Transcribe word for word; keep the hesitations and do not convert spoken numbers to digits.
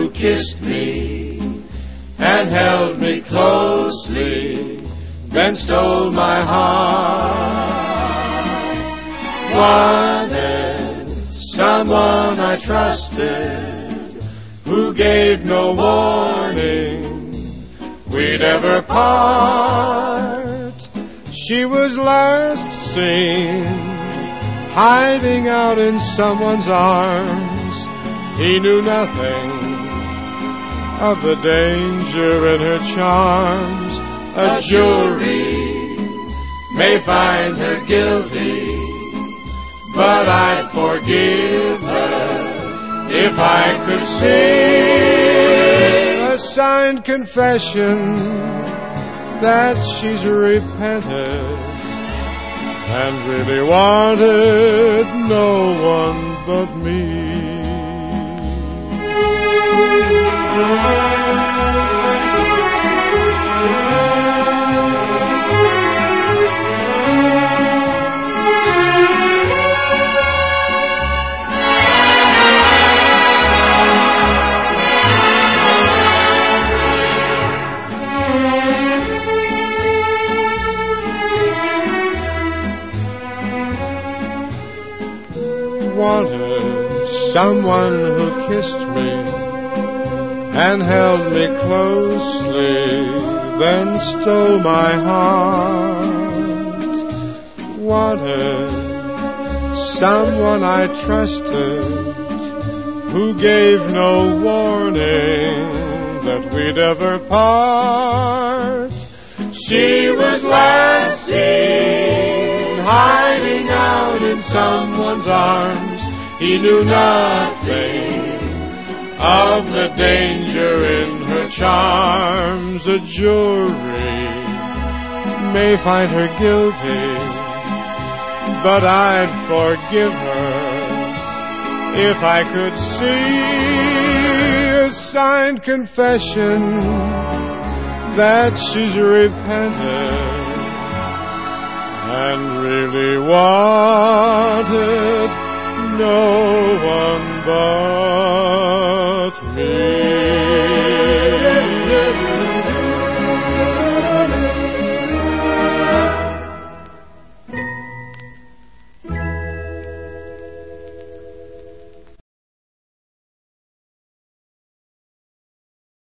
who kissed me and held me closely, then stole my heart. Wanted someone I trusted, who gave no warning we'd ever part. She was last seen hiding out in someone's arms. He knew nothing of the danger in her charms. A jury may find her guilty, but I'd forgive her if I could see a signed confession that she's repented and really wanted no one but me. Wanted someone who kissed me and held me closely, then stole my heart. Wanted someone I trusted, who gave no warning that we'd ever part. She was last seen hiding out in someone's arms. He knew nothing of the danger in her charms. A jury may find her guilty, but I'd forgive her if I could see a signed confession that she's repented and really wanted no one but me.